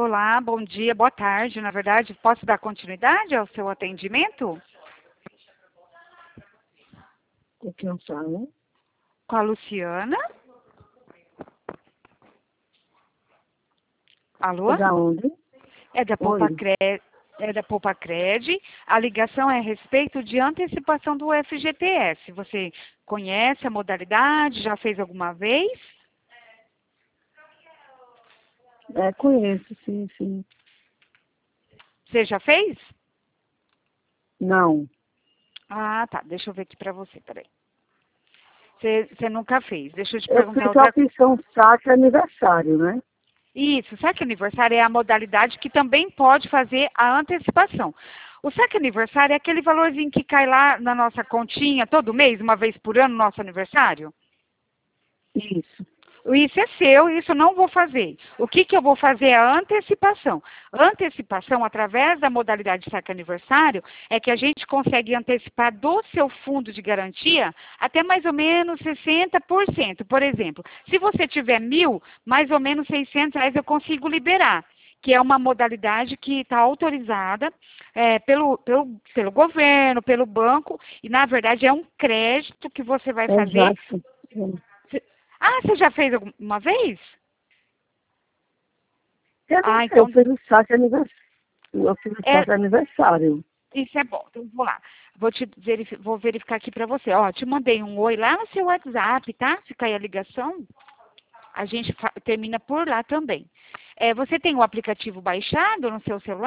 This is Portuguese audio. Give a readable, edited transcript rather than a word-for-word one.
Olá, bom dia, boa tarde, na verdade. Posso dar continuidade ao seu atendimento? Com quem eu falo? Com a Luciana? Alô? É da onde? É da Poupacred. A ligação é a respeito de antecipação do FGTS. Você conhece a modalidade? Já fez alguma vez? Conheço, sim. Você já fez? Não. Ah, tá. Deixa eu ver aqui pra você, peraí. Você nunca fez. Deixa eu te Eu perguntar fiz a outra coisa. opção saque aniversário, né? Isso, saque aniversário é a modalidade que também pode fazer a antecipação. O saque aniversário é aquele valorzinho que cai lá na nossa continha todo mês, uma vez por ano, nosso aniversário. Isso. Isso é seu, isso eu não vou fazer. O que eu vou fazer é a antecipação. Antecipação, através da modalidade de saque aniversário, é que a gente consegue antecipar do seu fundo de garantia até mais ou menos 60%. Por exemplo, se você tiver 1.000, mais ou menos R$ 600 eu consigo liberar, que é uma modalidade que está autorizada pelo governo, pelo banco, e na verdade é um crédito que você vai fazer. Exato. Ah, você já fez alguma vez? Eu Então, fiz o saque aniversário. Eu fiz o é, saque aniversário. isso é bom. Então, vou lá. Vou verificar aqui para você. Ó, te mandei um oi lá no seu WhatsApp, tá? Se cair a ligação, a gente termina por lá também. Você tem o aplicativo baixado no seu celular?